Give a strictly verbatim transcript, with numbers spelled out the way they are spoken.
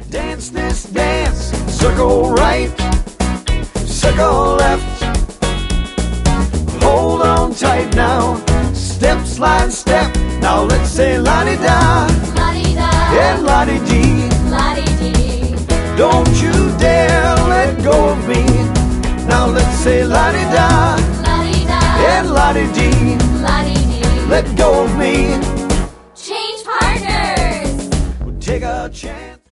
Dance this dance, circle right, circle left. Hold on tight now, step, slide, step. Now let's say la-di-da, La-di-da, and la-di-dee. la-di-dee. Don't you dare let go of me. Now let's say la-di-da, La-di-da, and la-di-dee. la-di-dee. Let go of me. Change partners. Take a chance.